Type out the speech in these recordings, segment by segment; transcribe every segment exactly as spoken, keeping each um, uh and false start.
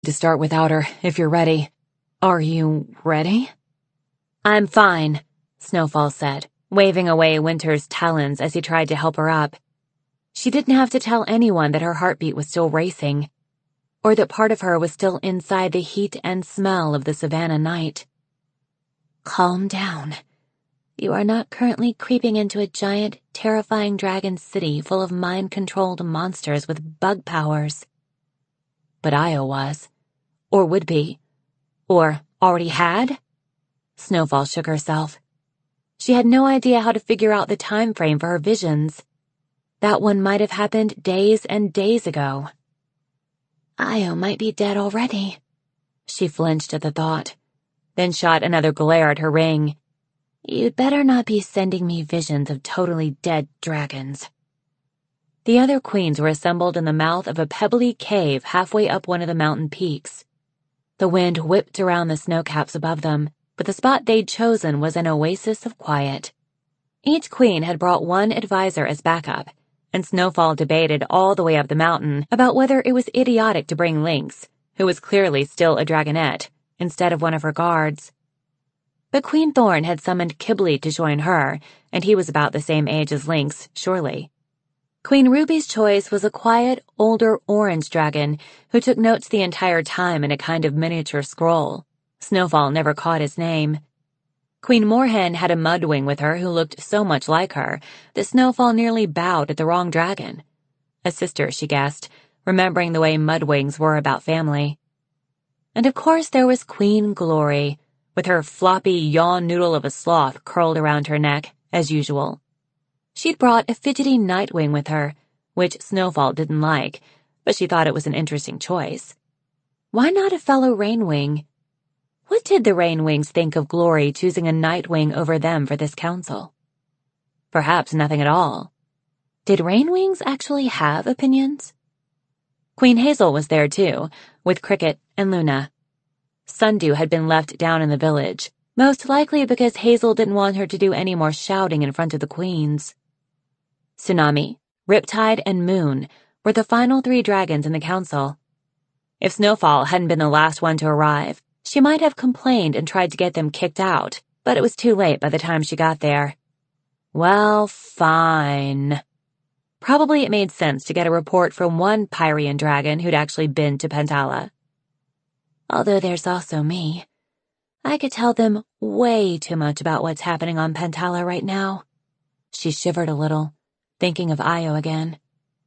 to start without her, if you're ready. Are you ready? I'm fine, Snowfall said, waving away Winter's talons as he tried to help her up. She didn't have to tell anyone that her heartbeat was still racing, or that part of her was still inside the heat and smell of the savannah night. Calm down. You are not currently creeping into a giant, terrifying dragon city full of mind-controlled monsters with bug powers. But Io was. Or would be. Or already had? Snowfall shook herself. She had no idea how to figure out the time frame for her visions. That one might have happened days and days ago. Io might be dead already. She flinched at the thought, then shot another glare at her ring. You'd better not be sending me visions of totally dead dragons. The other queens were assembled in the mouth of a pebbly cave halfway up one of the mountain peaks. The wind whipped around the snowcaps above them, but the spot they'd chosen was an oasis of quiet. Each queen had brought one advisor as backup, and Snowfall debated all the way up the mountain about whether it was idiotic to bring Lynx, who was clearly still a dragonette, instead of one of her guards. But Queen Thorn had summoned Kibble to join her, and he was about the same age as Lynx, surely. Queen Ruby's choice was a quiet, older orange dragon who took notes the entire time in a kind of miniature scroll. Snowfall never caught his name. Queen Moorhen had a mudwing with her who looked so much like her that Snowfall nearly bowed at the wrong dragon. A sister, she guessed, remembering the way mudwings were about family. And of course there was Queen Glory, with her floppy yawn noodle of a sloth curled around her neck, as usual. She'd brought a fidgety Nightwing with her, which Snowfall didn't like, but she thought it was an interesting choice. Why not a fellow Rainwing? What did the Rainwings think of Glory choosing a Nightwing over them for this council? Perhaps nothing at all. Did Rainwings actually have opinions? Queen Hazel was there too, with Cricket and Luna. Sundew had been left down in the village, most likely because Hazel didn't want her to do any more shouting in front of the queens. Tsunami, Riptide, and Moon were the final three dragons in the council. If Snowfall hadn't been the last one to arrive, she might have complained and tried to get them kicked out, but it was too late by the time she got there. Well, fine. Probably it made sense to get a report from one Pyrian dragon who'd actually been to Pentala. Although there's also me. I could tell them way too much about what's happening on Pentala right now. She shivered a little, thinking of Io again.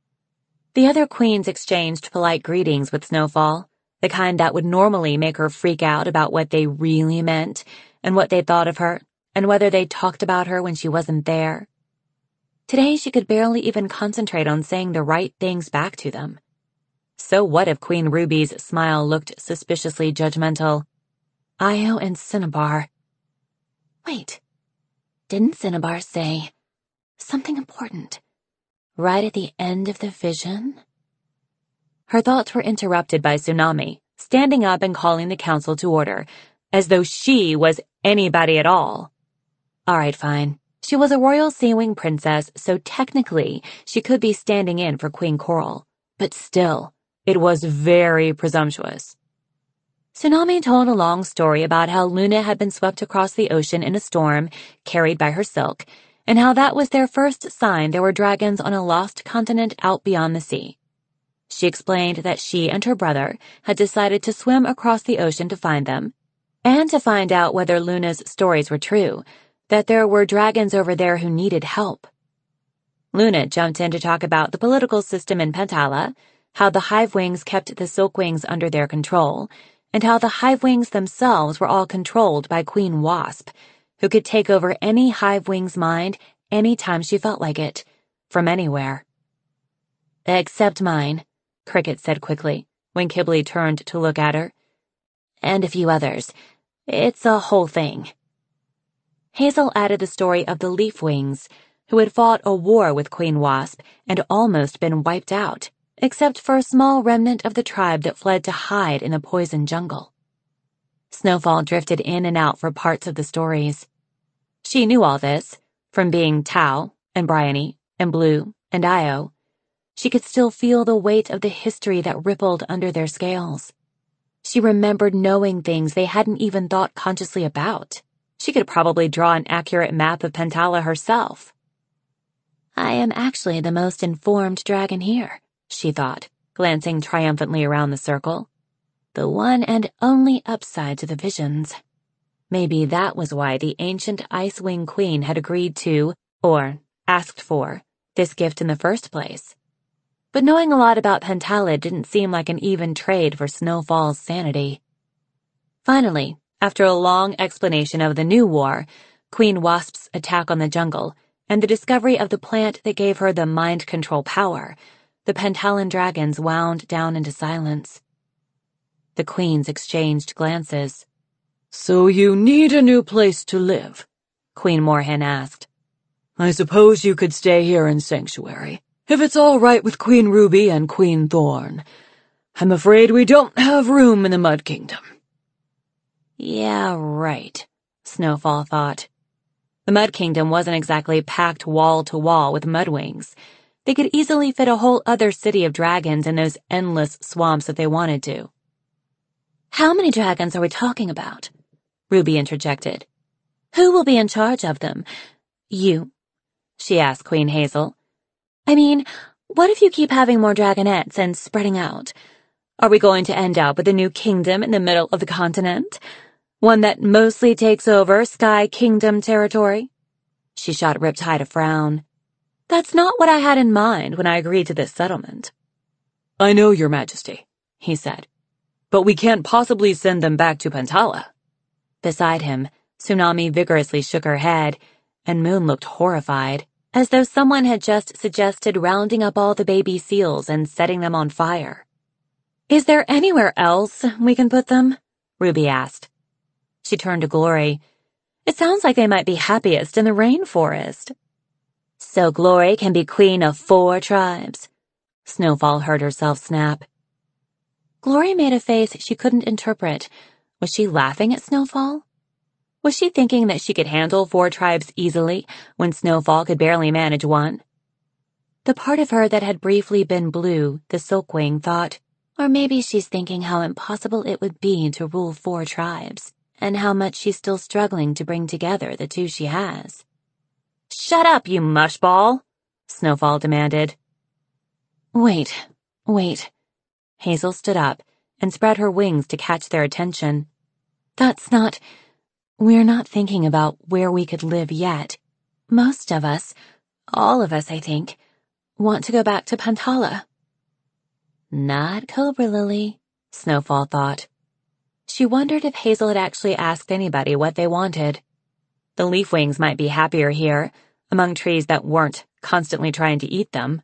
The other queens exchanged polite greetings with Snowfall, the kind that would normally make her freak out about what they really meant, and what they thought of her, and whether they talked about her when she wasn't there. Today she could barely even concentrate on saying the right things back to them. So what if Queen Ruby's smile looked suspiciously judgmental? Io and Cinnabar. Wait, didn't Cinnabar say something important right at the end of the vision? Her thoughts were interrupted by Tsunami, standing up and calling the council to order, as though she was anybody at all. All right, fine. She was a royal Seawing princess, so technically she could be standing in for Queen Coral. But still, it was very presumptuous. Tsunami told a long story about how Luna had been swept across the ocean in a storm, carried by her silk, and how that was their first sign there were dragons on a lost continent out beyond the sea. She explained that she and her brother had decided to swim across the ocean to find them, and to find out whether Luna's stories were true, that there were dragons over there who needed help. Luna jumped in to talk about the political system in Pentala, how the Hivewings kept the Silkwings under their control, and how the Hivewings themselves were all controlled by Queen Wasp, who could take over any Hivewing's mind any time she felt like it, from anywhere. Except mine, Cricket said quickly, when Kibble turned to look at her. And a few others. It's a whole thing. Hazel added the story of the Leafwings, who had fought a war with Queen Wasp and almost been wiped out, except for a small remnant of the tribe that fled to hide in the poison jungle. Snowfall drifted in and out for parts of the stories. She knew all this, from being Tau, and Bryony, and Blue, and Io. She could still feel the weight of the history that rippled under their scales. She remembered knowing things they hadn't even thought consciously about. She could probably draw an accurate map of Pantala herself. I am actually the most informed dragon here, she thought, glancing triumphantly around the circle. The one and only upside to the visions. Maybe that was why the ancient Icewing Queen had agreed to, or asked for, this gift in the first place. But knowing a lot about Pantala didn't seem like an even trade for Snowfall's sanity. Finally, after a long explanation of the new war, Queen Wasp's attack on the jungle, and the discovery of the plant that gave her the mind control power, the Pantalan dragons wound down into silence. The queens exchanged glances. So you need a new place to live? Queen Moorhen asked. I suppose you could stay here in Sanctuary, if it's all right with Queen Ruby and Queen Thorn. I'm afraid we don't have room in the Mud Kingdom. Yeah, right, Snowfall thought. The Mud Kingdom wasn't exactly packed wall to wall with mudwings. They could easily fit a whole other city of dragons in those endless swamps if they wanted to. How many dragons are we talking about? Ruby interjected. Who will be in charge of them? You? She asked Queen Hazel. I mean, what if you keep having more dragonettes and spreading out? Are we going to end up with a new kingdom in the middle of the continent? One that mostly takes over Sky Kingdom territory? She shot Riptide a frown. That's not what I had in mind when I agreed to this settlement. I know, Your Majesty, he said. But we can't possibly send them back to Pantala. Beside him, Tsunami vigorously shook her head, and Moon looked horrified, as though someone had just suggested rounding up all the baby seals and setting them on fire. Is there anywhere else we can put them? Ruby asked. She turned to Glory. It sounds like they might be happiest in the rainforest. So Glory can be queen of four tribes? Snowfall heard herself snap. Glory made a face she couldn't interpret. Was she laughing at Snowfall? Was she thinking that she could handle four tribes easily when Snowfall could barely manage one? The part of her that had briefly been blue, the Silkwing, thought, or maybe she's thinking how impossible it would be to rule four tribes, and how much she's still struggling to bring together the two she has. Shut up, you mushball, Snowfall demanded. Wait, wait. Hazel stood up and spread her wings to catch their attention. That's not... We're not thinking about where we could live yet. Most of us, all of us, I think, want to go back to Pantala. Not Cobra Lily, Snowfall thought. She wondered if Hazel had actually asked anybody what they wanted. The Leafwings might be happier here, among trees that weren't constantly trying to eat them.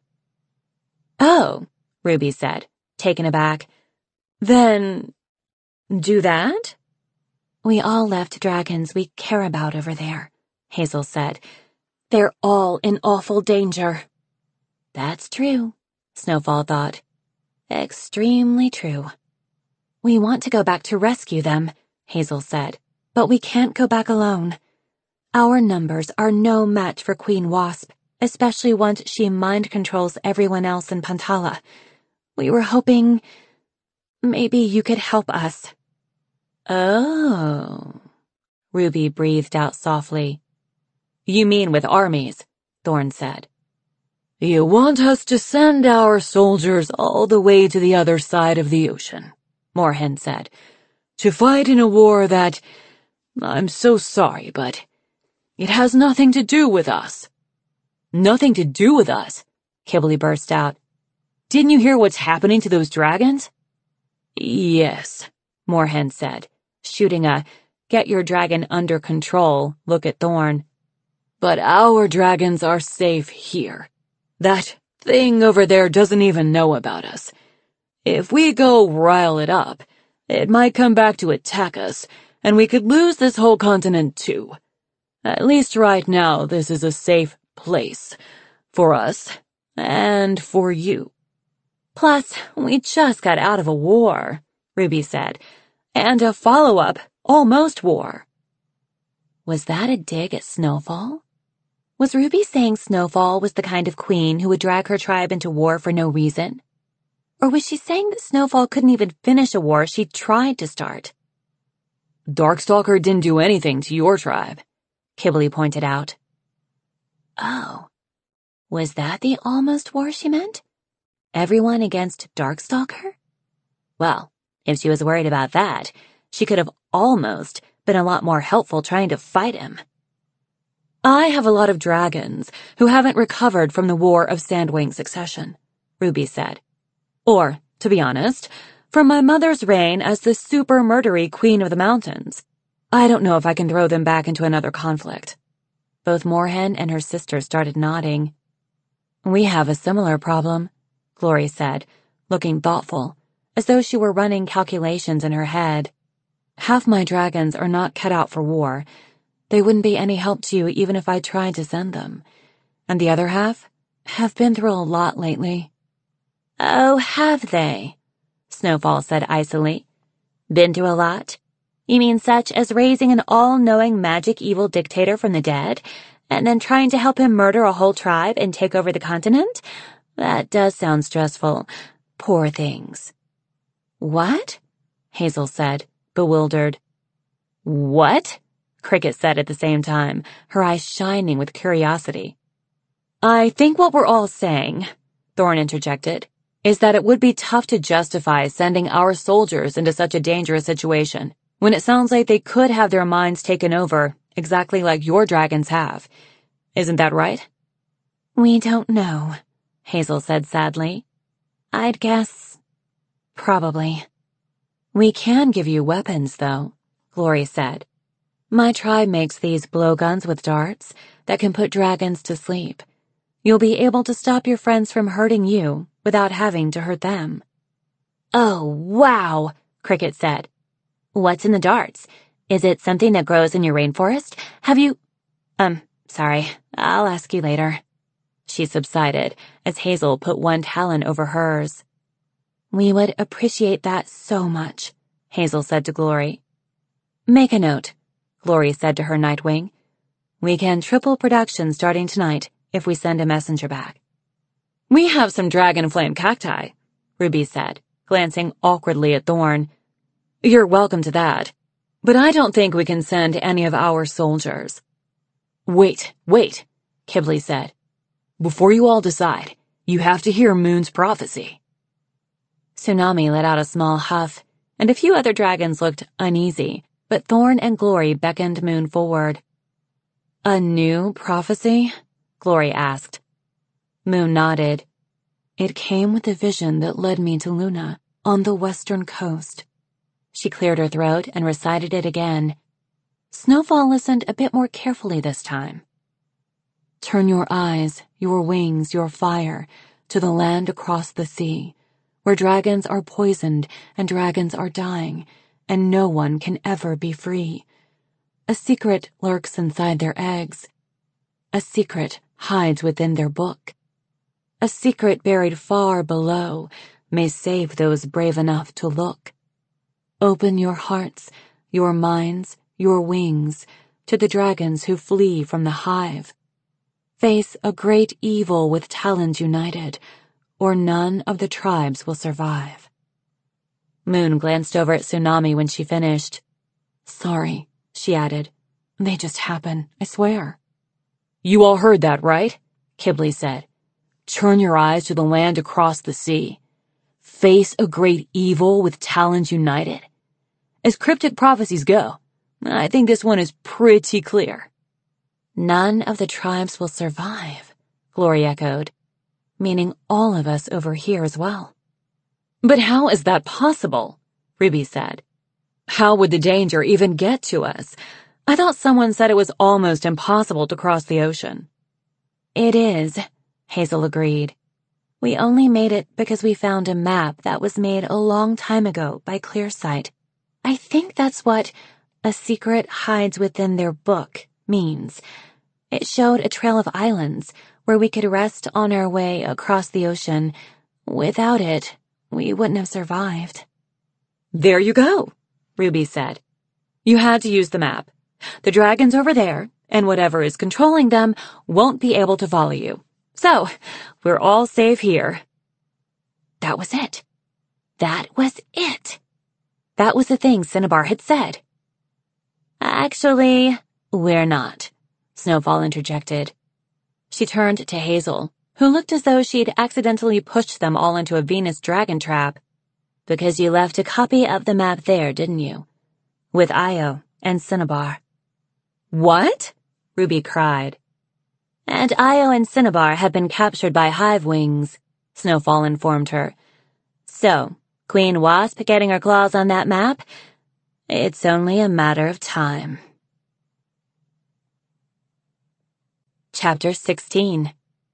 Oh, Ruby said, taken aback. Then, do that? We all left dragons we care about over there, Hazel said. They're all in awful danger. That's true, Snowfall thought. Extremely true. We want to go back to rescue them, Hazel said, but we can't go back alone. Our numbers are no match for Queen Wasp, especially once she mind controls everyone else in Pantala. We were hoping maybe you could help us. Oh, Ruby breathed out softly. You mean with armies, Thorn said. You want us to send our soldiers all the way to the other side of the ocean, Moorhen said, to fight in a war that, I'm so sorry, but it has nothing to do with us. Nothing to do with us, Kibley burst out. Didn't you hear what's happening to those dragons? Yes, Moorhen said, shooting a get your dragon under control look at Thorn. But our dragons are safe here. That thing over there doesn't even know about us. If we go rile it up, it might come back to attack us, and we could lose this whole continent too. At least right now this is a safe place. For us, and for you. Plus, we just got out of a war, Ruby said, and a follow-up, almost war. Was that a dig at Snowfall? Was Ruby saying Snowfall was the kind of queen who would drag her tribe into war for no reason? Or was she saying that Snowfall couldn't even finish a war she tried to start? Darkstalker didn't do anything to your tribe, Qibli pointed out. Oh, was that the almost war she meant? Everyone against Darkstalker? Well, if she was worried about that, she could have almost been a lot more helpful trying to fight him. I have a lot of dragons who haven't recovered from the War of Sandwing Succession, Ruby said. Or, to be honest, from my mother's reign as the super murdery Queen of the Mountains. I don't know if I can throw them back into another conflict. Both Moorhen and her sister started nodding. We have a similar problem, Glory said, looking thoughtful, as though she were running calculations in her head. Half my dragons are not cut out for war. They wouldn't be any help to you even if I tried to send them. And the other half have been through a lot lately. Oh, have they? Snowfall said icily. Been through a lot? You mean such as raising an all-knowing magic evil dictator from the dead, and then trying to help him murder a whole tribe and take over the continent? That does sound stressful. Poor things. What? Hazel said, bewildered. What? Cricket said at the same time, her eyes shining with curiosity. I think what we're all saying, Thorn interjected, is that it would be tough to justify sending our soldiers into such a dangerous situation, when it sounds like they could have their minds taken over, exactly like your dragons have. Isn't that right? We don't know, Hazel said sadly. I'd guess... probably. We can give you weapons, though, Glory said. My tribe makes these blowguns with darts that can put dragons to sleep. You'll be able to stop your friends from hurting you without having to hurt them. Oh, wow, Cricket said. What's in the darts? Is it something that grows in your rainforest? Have you... Um, sorry, I'll ask you later. She subsided as Hazel put one talon over hers. We would appreciate that so much, Hazel said to Glory. Make a note, Glory said to her Nightwing. We can triple production starting tonight if we send a messenger back. We have some dragon flame cacti, Ruby said, glancing awkwardly at Thorn. You're welcome to that, but I don't think we can send any of our soldiers. Wait, wait, Qibli said. Before you all decide, you have to hear Moon's prophecy. Tsunami let out a small huff, and a few other dragons looked uneasy, but Thorn and Glory beckoned Moon forward. A new prophecy? Glory asked. Moon nodded. It came with the vision that led me to Luna, on the western coast. She cleared her throat and recited it again. Snowfall listened a bit more carefully this time. Turn your eyes, your wings, your fire, to the land across the sea, where dragons are poisoned and dragons are dying, and no one can ever be free. A secret lurks inside their eggs. A secret hides within their book. A secret buried far below may save those brave enough to look. Open your hearts, your minds, your wings, to the dragons who flee from the hive. Face a great evil with talons united, or none of the tribes will survive. Moon glanced over at Tsunami when she finished. Sorry, she added. They just happen, I swear. You all heard that, right? Qibli said. Turn your eyes to the land across the sea. Face a great evil with talons united. As cryptic prophecies go, I think this one is pretty clear. None of the tribes will survive, Glory echoed, meaning all of us over here as well. But how is that possible? Ruby said. How would the danger even get to us? I thought someone said it was almost impossible to cross the ocean. It is, Hazel agreed. We only made it because we found a map that was made a long time ago by Clearsight. I think that's what a secret hides within their book means. It showed a trail of islands where we could rest on our way across the ocean. Without it, we wouldn't have survived. There you go, Ruby said. You had to use the map. The dragons over there, and whatever is controlling them, won't be able to follow you. So, we're all safe here. That was it. That was it. That was the thing Cinnabar had said. Actually, we're not, Snowfall interjected. She turned to Hazel, who looked as though she'd accidentally pushed them all into a Venus dragon trap. Because you left a copy of the map there, didn't you? With Io and Cinnabar. What? Ruby cried. And Io and Cinnabar have been captured by Hive Wings, Snowfall informed her. So, Queen Wasp getting her claws on that map? It's only a matter of time. Chapter sixteen.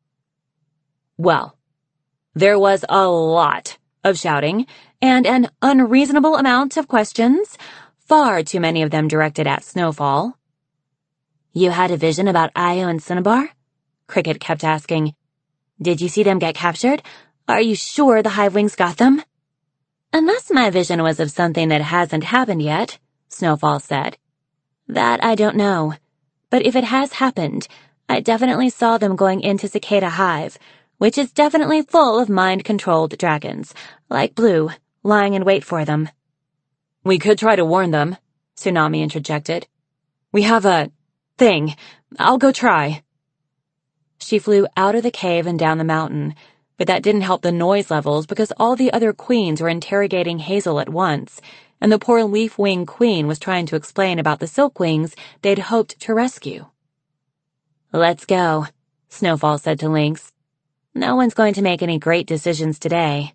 Well, there was a lot of shouting and an unreasonable amount of questions, far too many of them directed at Snowfall. You had a vision about Io and Cinnabar? Cricket kept asking. Did you see them get captured? Are you sure the Hivewings got them? Unless my vision was of something that hasn't happened yet, Snowfall said. That I don't know. But if it has happened, I definitely saw them going into Cicada Hive, which is definitely full of mind-controlled dragons, like Blue, lying in wait for them. We could try to warn them, Tsunami interjected. We have a thing. I'll go try. She flew out of the cave and down the mountain, but that didn't help the noise levels because all the other queens were interrogating Hazel at once, and the poor Leaf-Wing Queen was trying to explain about the Silkwings they'd hoped to rescue. Let's go, Snowfall said to Lynx. No one's going to make any great decisions today.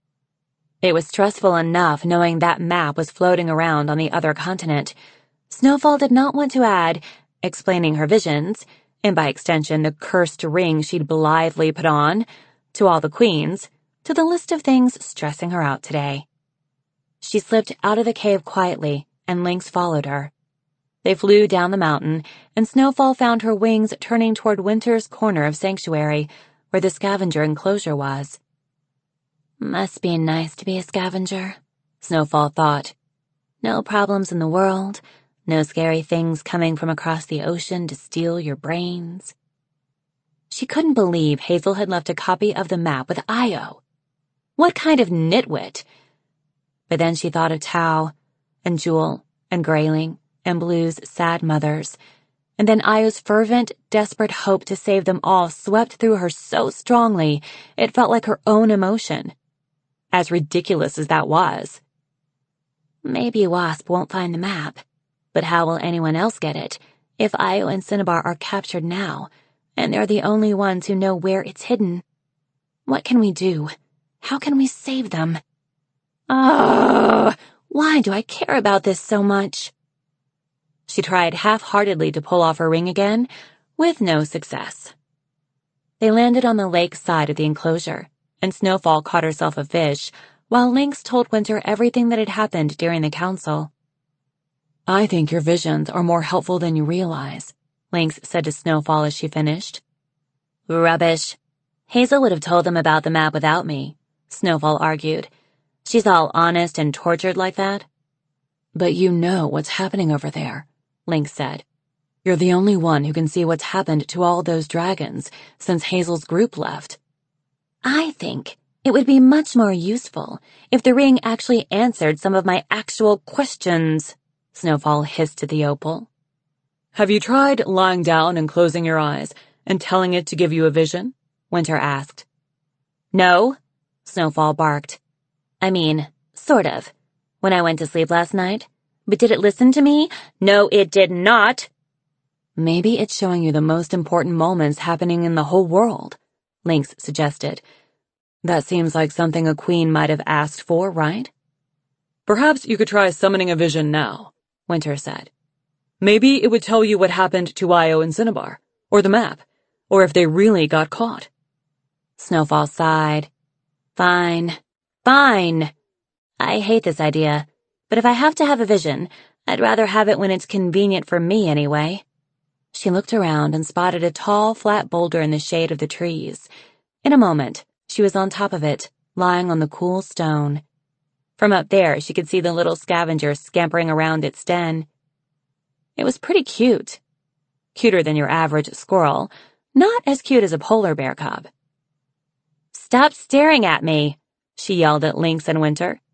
It was stressful enough knowing that map was floating around on the other continent. Snowfall did not want to add, explaining her visions, and by extension the cursed ring she'd blithely put on, to all the queens, to the list of things stressing her out today. She slipped out of the cave quietly, and Lynx followed her. They flew down the mountain, and Snowfall found her wings turning toward Winter's corner of Sanctuary, where the scavenger enclosure was. Must be nice to be a scavenger, Snowfall thought. No problems in the world, no scary things coming from across the ocean to steal your brains. She couldn't believe Hazel had left a copy of the map with Io. What kind of nitwit? But then she thought of Tau, and Jewel, and Grayling, and Blue's sad mothers, and then Io's fervent, desperate hope to save them all swept through her so strongly it felt like her own emotion. As ridiculous as that was. Maybe Wasp won't find the map, but how will anyone else get it if Io and Cinnabar are captured now, and they're the only ones who know where it's hidden? What can we do? How can we save them? Oh, why do I care about this so much? She tried half-heartedly to pull off her ring again, with no success. They landed on the lake side of the enclosure, and Snowfall caught herself a fish, while Lynx told Winter everything that had happened during the council. I think your visions are more helpful than you realize, Lynx said to Snowfall as she finished. Rubbish. Hazel would have told them about the map without me, Snowfall argued. She's all honest and tortured like that. But you know what's happening over there, Lynx said. You're the only one who can see what's happened to all those dragons since Hazel's group left. I think it would be much more useful if the ring actually answered some of my actual questions, Snowfall hissed at the opal. Have you tried lying down and closing your eyes and telling it to give you a vision? Winter asked. No, Snowfall barked. I mean, sort of. When I went to sleep last night. But did it listen to me? No, it did not. Maybe it's showing you the most important moments happening in the whole world, Lynx suggested. That seems like something a queen might have asked for, right? Perhaps you could try summoning a vision now, Winter said. Maybe it would tell you what happened to Io and Cinnabar, or the map, or if they really got caught. Snowfall sighed. Fine. Fine. I hate this idea, but if I have to have a vision, I'd rather have it when it's convenient for me anyway. She looked around and spotted a tall, flat boulder in the shade of the trees. In a moment, she was on top of it, lying on the cool stone. From up there, she could see the little scavenger scampering around its den. It was pretty cute. Cuter than your average squirrel, not as cute as a polar bear cub. Stop staring at me, she yelled at Lynx and Winter,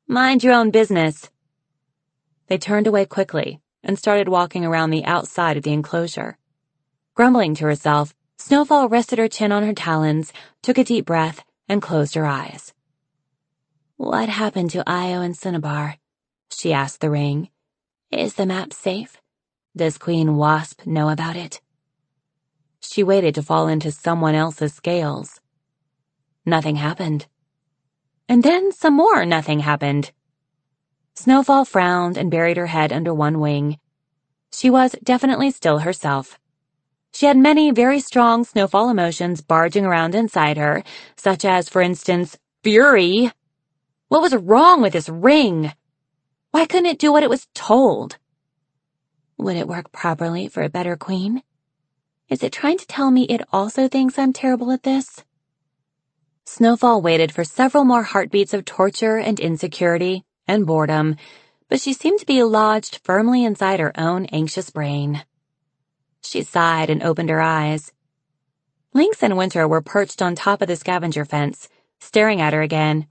Mind your own business. They turned away quickly and started walking around the outside of the enclosure. Grumbling to herself, Snowfall rested her chin on her talons, took a deep breath, and closed her eyes. "What happened to Io and Cinnabar?" she asked the ring. "Is the map safe? Does Queen Wasp know about it?" She waited to fall into someone else's scales. Nothing happened. And then some more nothing happened. Snowfall frowned and buried her head under one wing. She was definitely still herself. She had many very strong Snowfall emotions barging around inside her, such as, for instance, fury. What was wrong with this ring? Why couldn't it do what it was told? Would it work properly for a better queen? Is it trying to tell me it also thinks I'm terrible at this? Snowfall waited for several more heartbeats of torture and insecurity and boredom, but she seemed to be lodged firmly inside her own anxious brain. She sighed and opened her eyes. Lynx and Winter were perched on top of the scavenger fence, staring at her again.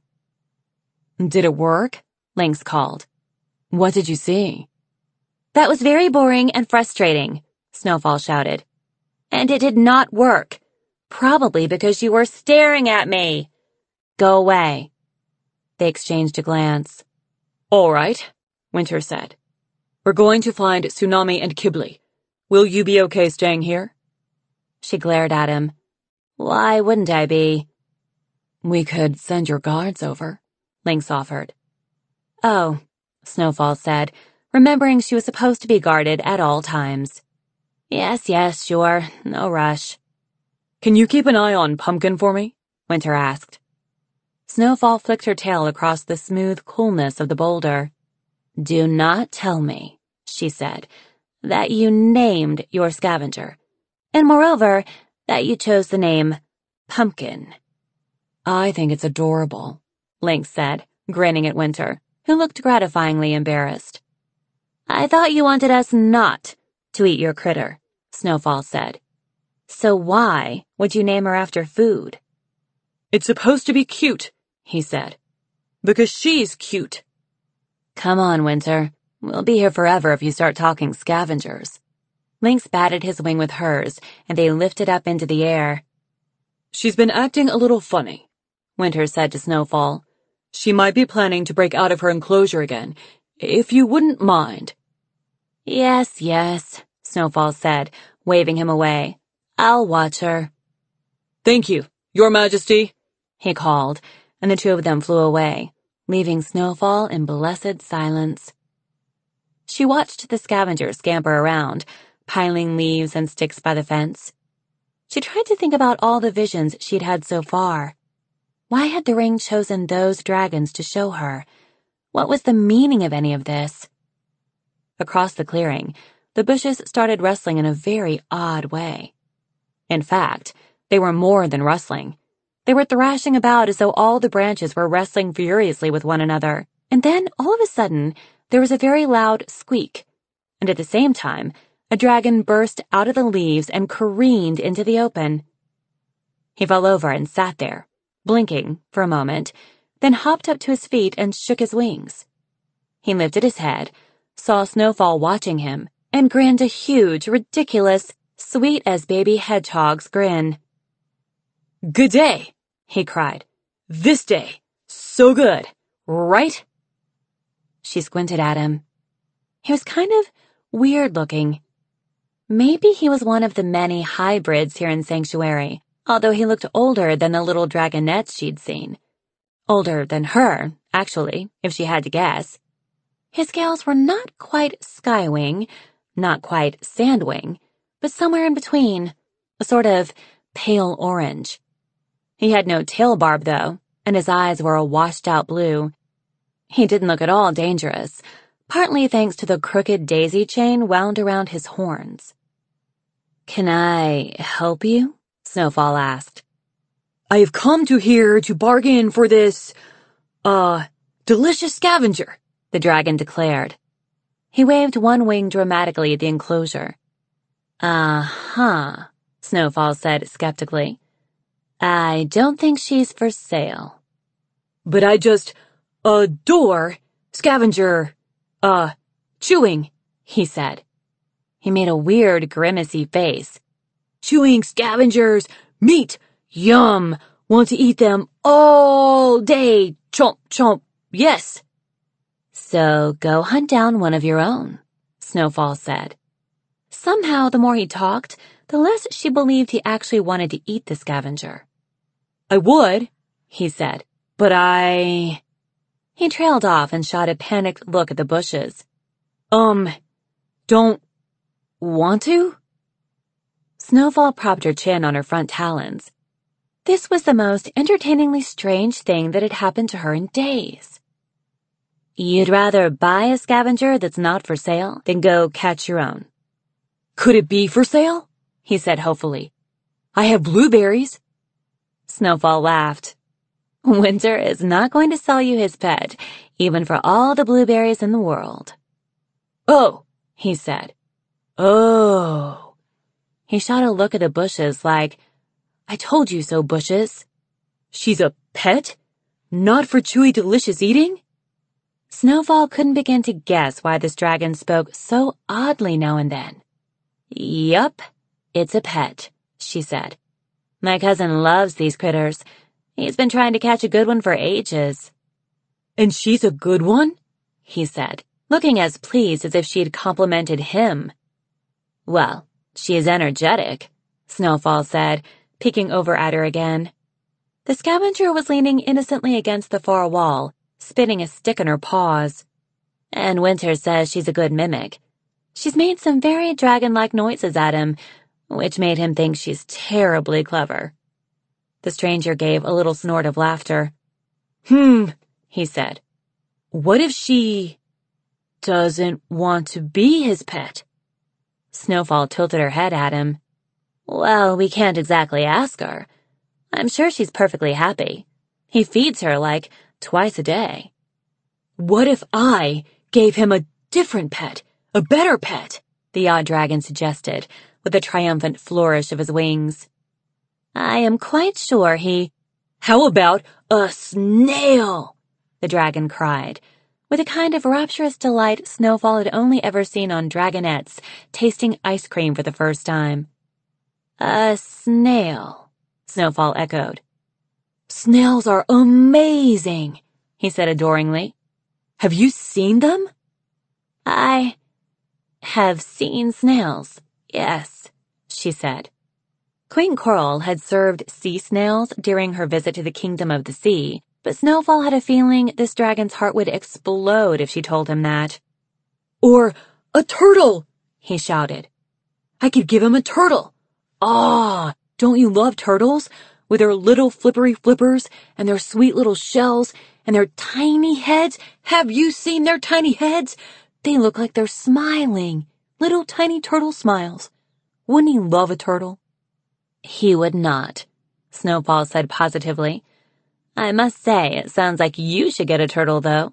"Did it work?" Lynx called. "What did you see?" "That was very boring and frustrating," Snowfall shouted. "And it did not work. Probably because you were staring at me. Go away." They exchanged a glance. "All right," Winter said. "We're going to find Tsunami and Kibli. Will you be okay staying here?" She glared at him. "Why wouldn't I be?" "We could send your guards over," Lynx offered. "Oh," Snowfall said, remembering she was supposed to be guarded at all times. "Yes, yes, sure, no rush." "Can you keep an eye on Pumpkin for me?" Winter asked. Snowfall flicked her tail across the smooth coolness of the boulder. "Do not tell me," she said, "that you named your scavenger, and moreover, that you chose the name Pumpkin." "I think it's adorable," Lynx said, grinning at Winter, who looked gratifyingly embarrassed. "I thought you wanted us not to eat your critter," Snowfall said. "So why would you name her after food?" "It's supposed to be cute," he said. "Because she's cute." "Come on, Winter. We'll be here forever if you start talking scavengers." Lynx batted his wing with hers, and they lifted up into the air. "She's been acting a little funny," Winter said to Snowfall. "She might be planning to break out of her enclosure again, if you wouldn't mind." "Yes, yes," Snowfall said, waving him away. "I'll watch her." "Thank you, Your Majesty," he called, and the two of them flew away, leaving Snowfall in blessed silence. She watched the scavengers scamper around, piling leaves and sticks by the fence. She tried to think about all the visions she'd had so far. Why had the ring chosen those dragons to show her? What was the meaning of any of this? Across the clearing, the bushes started rustling in a very odd way. In fact, they were more than rustling. They were thrashing about as though all the branches were wrestling furiously with one another. And then, all of a sudden, there was a very loud squeak. And at the same time, a dragon burst out of the leaves and careened into the open. He fell over and sat there, blinking for a moment, then hopped up to his feet and shook his wings. He lifted his head, saw Snowfall watching him, and grinned a huge, ridiculous, sweet-as-baby hedgehog's grin. "Good day," he cried. "This day. So good, right?" She squinted at him. He was kind of weird-looking. Maybe he was one of the many hybrids here in Sanctuary, although he looked older than the little dragonettes she'd seen. Older than her, actually, if she had to guess. His scales were not quite skywing, not quite sandwing, but somewhere in between, a sort of pale orange. He had no tail barb, though, and his eyes were a washed-out blue. He didn't look at all dangerous, partly thanks to the crooked daisy chain wound around his horns. "Can I help you?" Snowfall asked. "I have come to here to bargain for this, uh, delicious scavenger," the dragon declared. He waved one wing dramatically at the enclosure. "Uh-huh," Snowfall said skeptically. "I don't think she's for sale." "But I just, A door? Scavenger, uh, chewing, he said. He made a weird, grimacy face. Chewing scavengers, meat, yum, want to eat them all day, chomp, chomp, yes. So go hunt down one of your own, Snowfall said. Somehow, the more he talked, the less she believed he actually wanted to eat the scavenger. I would, he said, but I... He trailed off and shot a panicked look at the bushes. Um, don't want to? Snowfall propped her chin on her front talons. This was the most entertainingly strange thing that had happened to her in days. You'd rather buy a scavenger that's not for sale than go catch your own. Could it be for sale? He said hopefully. I have blueberries. Snowfall laughed. Winter is not going to sell you his pet, even for all the blueberries in the world. Oh, he said. Oh. He shot a look at the bushes like, I told you so, bushes. She's a pet? Not for chewy, delicious eating? Snowfall couldn't begin to guess why this dragon spoke so oddly now and then. Yup, it's a pet, she said. My cousin loves these critters. He's been trying to catch a good one for ages. And she's a good one? He said, looking as pleased as if she had complimented him. Well, she is energetic, Snowfall said, peeking over at her again. The scavenger was leaning innocently against the far wall, spinning a stick in her paws. And Winter says she's a good mimic. She's made some very dragon-like noises at him, which made him think she's terribly clever. The stranger gave a little snort of laughter. Hmm, he said. What if she doesn't want to be his pet? Snowfall tilted her head at him. Well, we can't exactly ask her. I'm sure she's perfectly happy. He feeds her like twice a day. What if I gave him a different pet, a better pet? The odd dragon suggested, with a triumphant flourish of his wings. I am quite sure he... How about a snail? The dragon cried, with a kind of rapturous delight Snowfall had only ever seen on dragonettes tasting ice cream for the first time. A snail, Snowfall echoed. Snails are amazing, he said adoringly. Have you seen them? I have seen snails, yes, she said. Queen Coral had served sea snails during her visit to the Kingdom of the Sea, but Snowfall had a feeling this dragon's heart would explode if she told him that. Or a turtle, he shouted. I could give him a turtle. Ah, don't you love turtles? With their little flippery flippers and their sweet little shells and their tiny heads. Have you seen their tiny heads? They look like they're smiling. Little tiny turtle smiles. Wouldn't he love a turtle? He would not, Snowfall said positively. I must say, it sounds like you should get a turtle, though.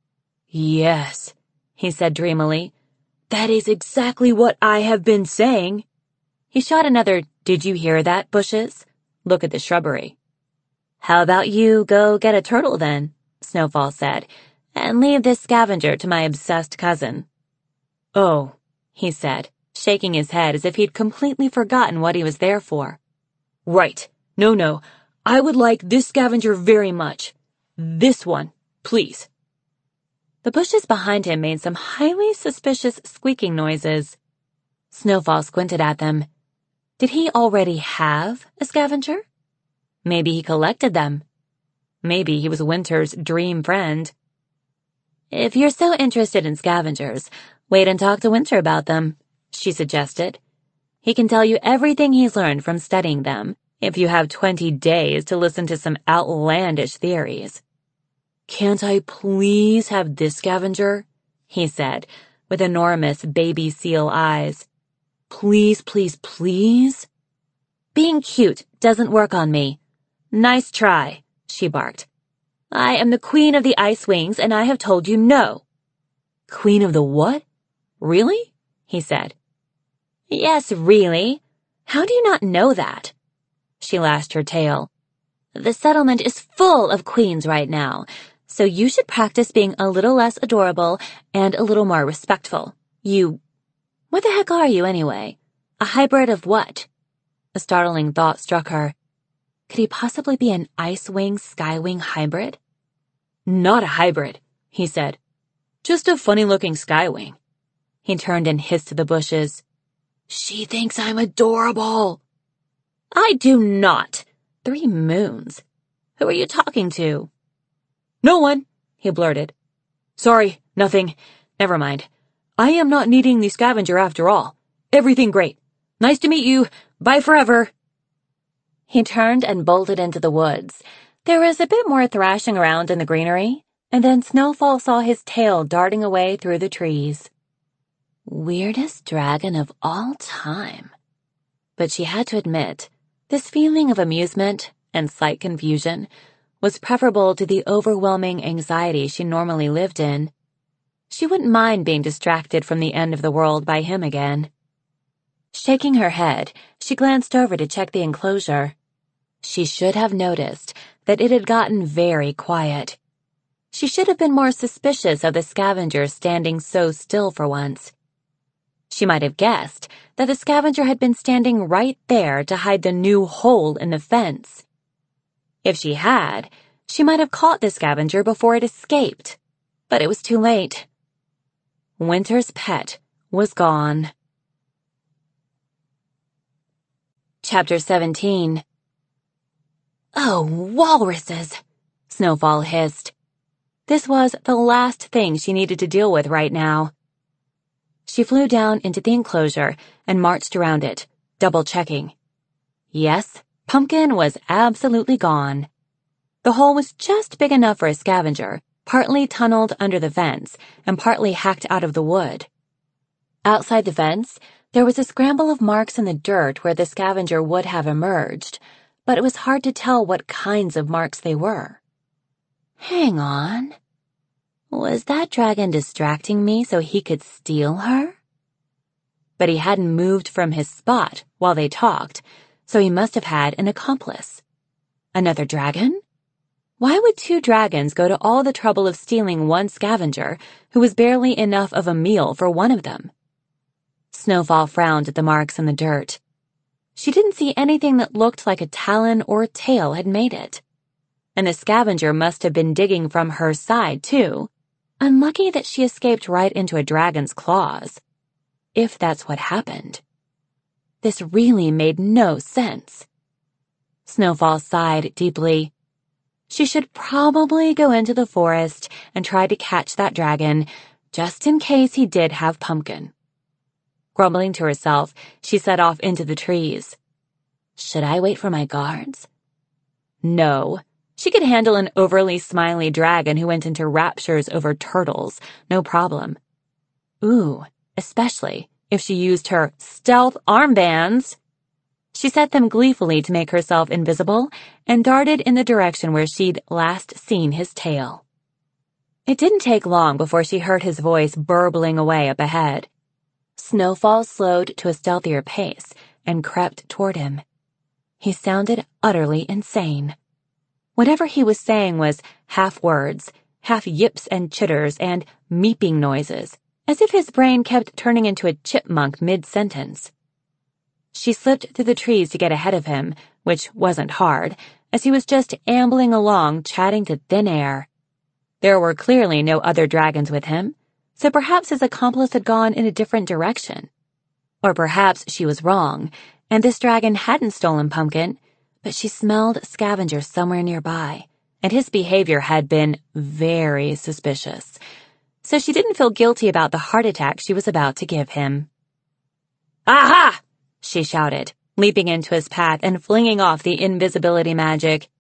Yes, he said dreamily. That is exactly what I have been saying. He shot another, did you hear that, bushes? Look at the shrubbery. How about you go get a turtle, then, Snowfall said, and leave this scavenger to my obsessed cousin. Oh, he said, shaking his head as if he'd completely forgotten what he was there for. Right. No, no. I would like this scavenger very much. This one, please. The bushes behind him made some highly suspicious squeaking noises. Snowfall squinted at them. Did he already have a scavenger? Maybe he collected them. Maybe he was Winter's dream friend. If you're so interested in scavengers, wait and talk to Winter about them, she suggested. He can tell you everything he's learned from studying them, if you have twenty days to listen to some outlandish theories. Can't I please have this scavenger? He said, with enormous baby seal eyes. Please, please, please? Being cute doesn't work on me. Nice try, she barked. I am the Queen of the Ice Wings, and I have told you no. Queen of the what? Really? He said. Yes, really. How do you not know that? She lashed her tail. The settlement is full of queens right now, So you should practice being a little less adorable and a little more respectful. You... What the heck are you, anyway? A hybrid of what? A startling thought struck her. Could he possibly be an Icewing Skywing hybrid? Not a hybrid, he said. Just a funny-looking Skywing. He turned and hissed to the bushes. She thinks I'm adorable. I do not. Three moons. Who are you talking to? No one, he blurted. Sorry, nothing. Never mind. I am not needing the scavenger after all. Everything great. Nice to meet you. Bye forever. He turned and bolted into the woods. There was a bit more thrashing around in the greenery, and then Snowfall saw his tail darting away through the trees. Weirdest dragon of all time. But she had to admit, this feeling of amusement and slight confusion was preferable to the overwhelming anxiety she normally lived in. She wouldn't mind being distracted from the end of the world by him again. Shaking her head, she glanced over to check the enclosure. She should have noticed that it had gotten very quiet. She should have been more suspicious of the scavenger standing so still for once. She might have guessed that the scavenger had been standing right there to hide the new hole in the fence. If she had, she might have caught the scavenger before it escaped, but it was too late. Winter's pet was gone. Chapter seventeen. Oh, walruses! Snowfall hissed. This was the last thing she needed to deal with right now. She flew down into the enclosure and marched around it, double-checking. Yes, Pumpkin was absolutely gone. The hole was just big enough for a scavenger, partly tunneled under the fence and partly hacked out of the wood. Outside the fence, there was a scramble of marks in the dirt where the scavenger would have emerged, but it was hard to tell what kinds of marks they were. Hang on. Was that dragon distracting me so he could steal her? But he hadn't moved from his spot while they talked, so he must have had an accomplice. Another dragon? Why would two dragons go to all the trouble of stealing one scavenger who was barely enough of a meal for one of them? Snowfall frowned at the marks in the dirt. She didn't see anything that looked like a talon or tail had made it. And the scavenger must have been digging from her side, too. Unlucky that she escaped right into a dragon's claws. If that's what happened. This really made no sense. Snowfall sighed deeply. She should probably go into the forest and try to catch that dragon, just in case he did have Pumpkin. Grumbling to herself, she set off into the trees. Should I wait for my guards? No. She could handle an overly smiley dragon who went into raptures over turtles, no problem. Ooh, especially if she used her stealth armbands. She set them gleefully to make herself invisible and darted in the direction where she'd last seen his tail. It didn't take long before she heard his voice burbling away up ahead. Snowfall slowed to a stealthier pace and crept toward him. He sounded utterly insane. Whatever he was saying was half words, half yips and chitters and meeping noises, as if his brain kept turning into a chipmunk mid-sentence. She slipped through the trees to get ahead of him, which wasn't hard, as he was just ambling along chatting to thin air. There were clearly no other dragons with him, so perhaps his accomplice had gone in a different direction. Or perhaps she was wrong, and this dragon hadn't stolen Pumpkin, but she smelled scavenger somewhere nearby, and his behavior had been very suspicious, so she didn't feel guilty about the heart attack she was about to give him. Aha! She shouted, leaping into his path and flinging off the invisibility magic.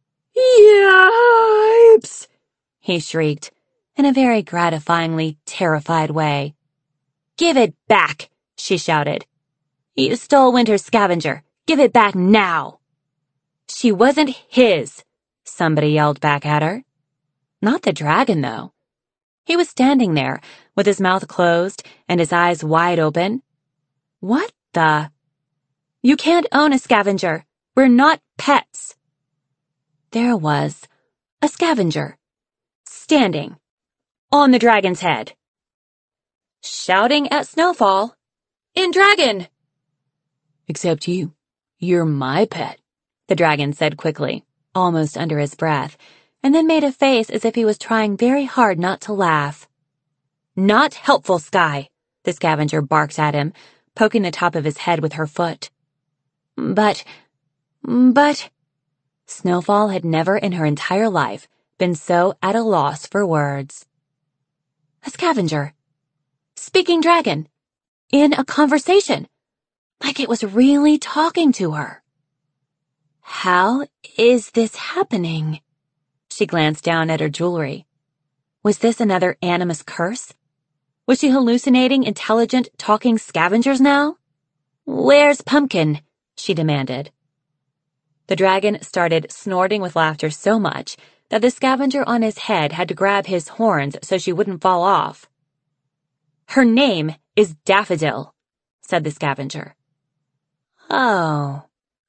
Yipes! He shrieked, in a very gratifyingly terrified way. Give it back, she shouted. You stole Winter's scavenger. Give it back now. She wasn't his, somebody yelled back at her. Not the dragon, though. He was standing there, with his mouth closed and his eyes wide open. What the? You can't own a scavenger. We're not pets. There was a scavenger, standing, on the dragon's head, shouting at Snowfall, in dragon. Except you. You're my pet, the dragon said quickly, almost under his breath, and then made a face as if he was trying very hard not to laugh. Not helpful, Sky, the scavenger barked at him, poking the top of his head with her foot. But, but... Snowfall had never in her entire life been so at a loss for words. A scavenger. Speaking dragon. In a conversation. Like it was really talking to her. How is this happening? She glanced down at her jewelry. Was this another animus curse? Was she hallucinating intelligent, talking scavengers now? Where's Pumpkin? She demanded. The dragon started snorting with laughter so much that the scavenger on his head had to grab his horns so she wouldn't fall off. Her name is Daffodil, said the scavenger. Oh,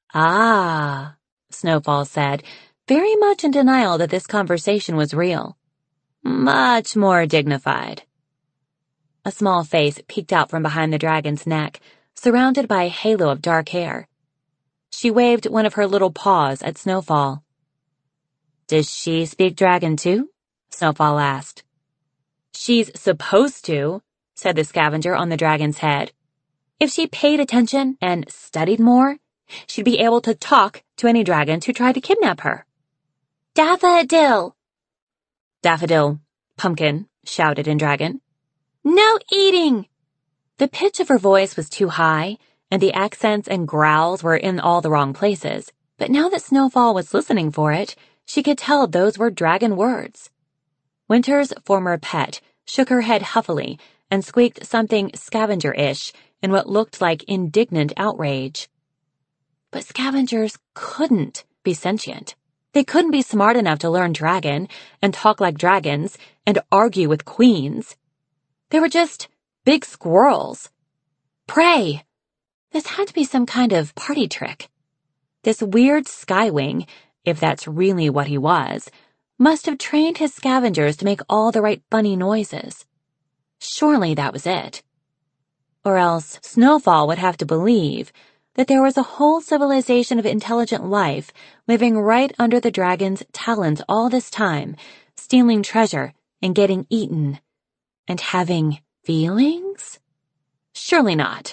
ah, Snowfall said, very much in denial that this conversation was real. Much more dignified. A small face peeked out from behind the dragon's neck, surrounded by a halo of dark hair. She waved one of her little paws at Snowfall. Does she speak dragon too? Snowfall asked. She's supposed to, said the scavenger on the dragon's head. If she paid attention and studied more, she'd be able to talk to any dragons who tried to kidnap her. Daffodil! Daffodil, Pumpkin, shouted in dragon. No eating! The pitch of her voice was too high, and the accents and growls were in all the wrong places, but now that Snowfall was listening for it, she could tell those were dragon words. Winter's former pet shook her head huffily and squeaked something scavenger-ish in what looked like indignant outrage. But scavengers couldn't be sentient. They couldn't be smart enough to learn dragon and talk like dragons and argue with queens. They were just big squirrels. Prey! This had to be some kind of party trick. This weird skywing, if that's really what he was, must have trained his scavengers to make all the right funny noises. Surely that was it. Or else Snowfall would have to believe that there was a whole civilization of intelligent life living right under the dragon's talons all this time, stealing treasure and getting eaten, and having feelings? Surely not.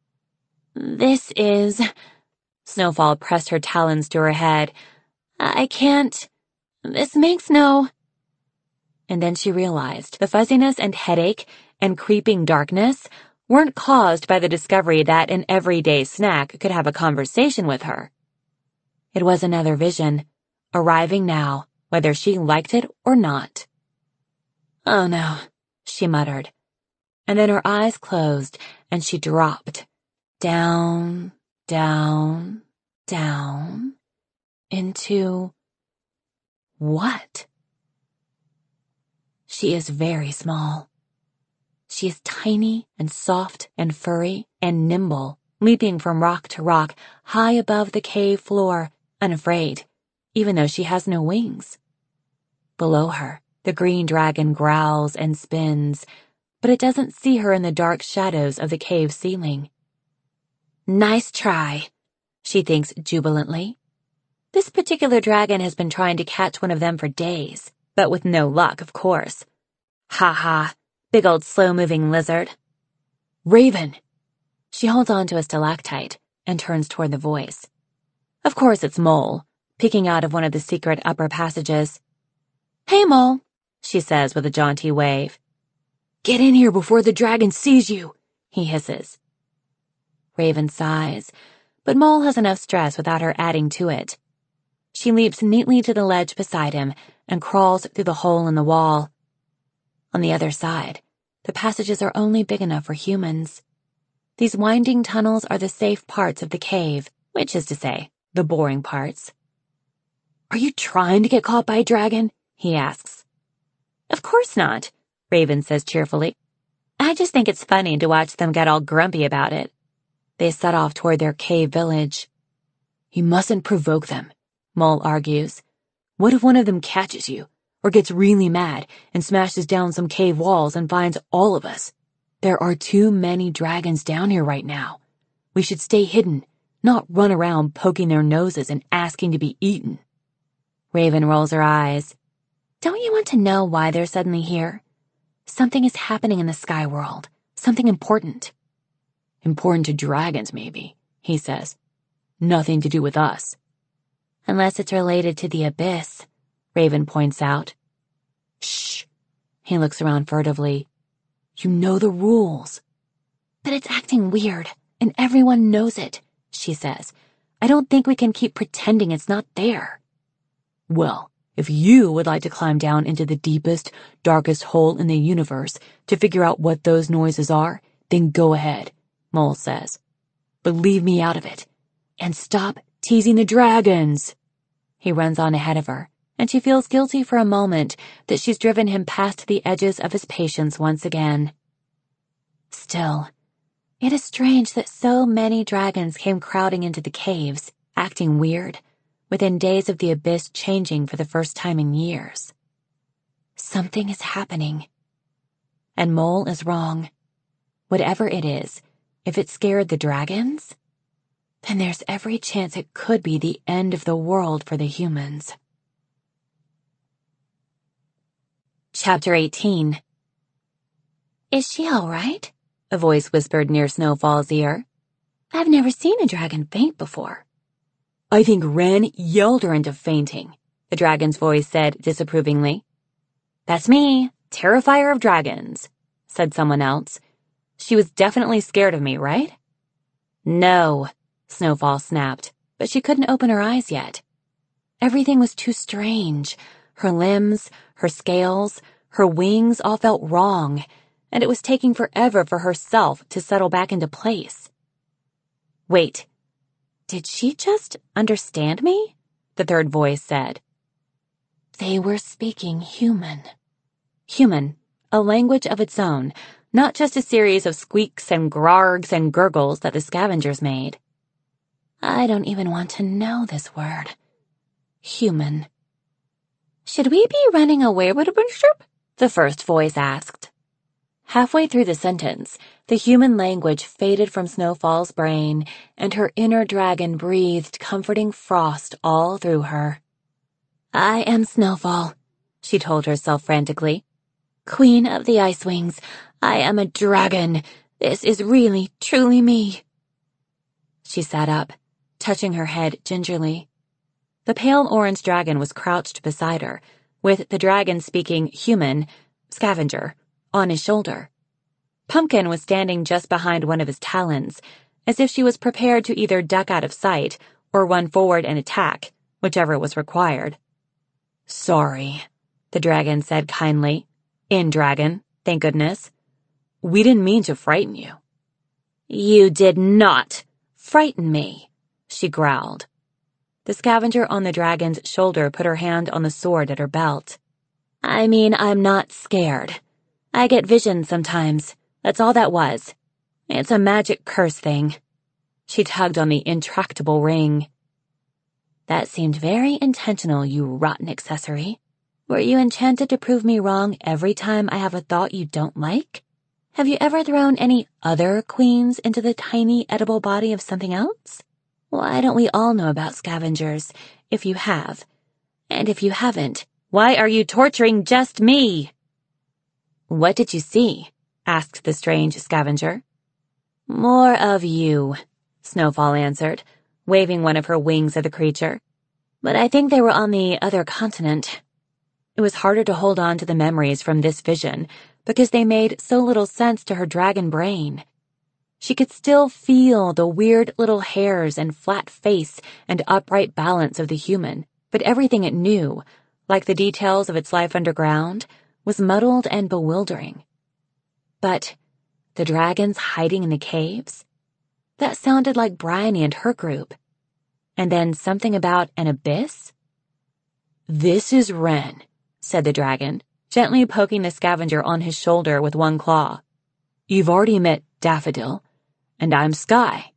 This is... Snowfall pressed her talons to her head. I can't... This makes no... And then she realized the fuzziness and headache and creeping darkness weren't caused by the discovery that an everyday snack could have a conversation with her. It was another vision, arriving now, whether she liked it or not. Oh no, she muttered, and then her eyes closed and she dropped, down, down, down, into... what? She is very small. She is tiny and soft and furry and nimble, leaping from rock to rock high above the cave floor, unafraid, even though she has no wings. Below her, the green dragon growls and spins, but it doesn't see her in the dark shadows of the cave ceiling. Nice try, she thinks jubilantly. This particular dragon has been trying to catch one of them for days, but with no luck, of course. Ha ha. Big old slow-moving lizard. Raven! She holds on to a stalactite and turns toward the voice. Of course it's Mole, peeking out of one of the secret upper passages. Hey, Mole, she says with a jaunty wave. Get in here before the dragon sees you, he hisses. Raven sighs, but Mole has enough stress without her adding to it. She leaps neatly to the ledge beside him and crawls through the hole in the wall. On the other side, the passages are only big enough for humans. These winding tunnels are the safe parts of the cave, which is to say, the boring parts. Are you trying to get caught by a dragon? He asks. Of course not, Raven says cheerfully. I just think it's funny to watch them get all grumpy about it. They set off toward their cave village. You mustn't provoke them, Mole argues. What if one of them catches you? or gets really mad and smashes down some cave walls and finds all of us. There are too many dragons down here right now. We should stay hidden, not run around poking their noses and asking to be eaten." Raven rolls her eyes. "Don't you want to know why they're suddenly here? Something is happening in the sky world. Something important." "Important to dragons, maybe," he says. "Nothing to do with us." "Unless it's related to the abyss," Raven points out. "Shh." He looks around furtively. "You know the rules." "But it's acting weird, and everyone knows it," she says. "I don't think we can keep pretending it's not there." "Well, if you would like to climb down into the deepest, darkest hole in the universe to figure out what those noises are, then go ahead," Mole says. "But leave me out of it. And stop teasing the dragons." He runs on ahead of her, and she feels guilty for a moment that she's driven him past the edges of his patience once again. Still, it is strange that so many dragons came crowding into the caves, acting weird, within days of the abyss changing for the first time in years. Something is happening. And Mole is wrong. Whatever it is, if it scared the dragons, then there's every chance it could be the end of the world for the humans. Chapter eighteen. "Is she all right?" a voice whispered near Snowfall's ear. "I've never seen a dragon faint before." "I think Wren yelled her into fainting," the dragon's voice said disapprovingly. "That's me, Terrifier of Dragons," said someone else. "She was definitely scared of me, right?" "No," Snowfall snapped, but she couldn't open her eyes yet. Everything was too strange. Her limbs, her scales, her wings all felt wrong, and it was taking forever for herself to settle back into place. "Wait, did she just understand me?" the third voice said. They were speaking human. Human, a language of its own, not just a series of squeaks and grargs and gurgles that the scavengers made. I don't even want to know this word. Human. "Should we be running away with a bishop?" the first voice asked. Halfway through the sentence, the human language faded from Snowfall's brain, and her inner dragon breathed comforting frost all through her. "I am Snowfall," she told herself frantically. "Queen of the Ice Wings. I am a dragon. This is really, truly me." She sat up, touching her head gingerly. The pale orange dragon was crouched beside her, with the dragon speaking human, scavenger, on his shoulder. Pumpkin was standing just behind one of his talons, as if she was prepared to either duck out of sight or run forward and attack, whichever was required. "Sorry," the dragon said kindly. In dragon, thank goodness. "We didn't mean to frighten you." "You did not frighten me," she growled. The scavenger on the dragon's shoulder put her hand on the sword at her belt. "I mean, I'm not scared. I get visions sometimes. That's all that was. It's a magic curse thing." She tugged on the intractable ring. "That seemed very intentional, you rotten accessory. Were you enchanted to prove me wrong every time I have a thought you don't like? Have you ever thrown any other queens into the tiny edible body of something else? Why don't we all know about scavengers, if you have? And if you haven't, why are you torturing just me?" "What did you see?" asked the strange scavenger. "More of you," Snowfall answered, waving one of her wings at the creature. "But I think they were on the other continent." It was harder to hold on to the memories from this vision because they made so little sense to her dragon brain. She could still feel the weird little hairs and flat face and upright balance of the human, but everything it knew, like the details of its life underground, was muddled and bewildering. But the dragons hiding in the caves? That sounded like Bryony and her group. And then something about an abyss? "This is Wren," said the dragon, gently poking the scavenger on his shoulder with one claw. "You've already met Daffodil, and I'm Sky."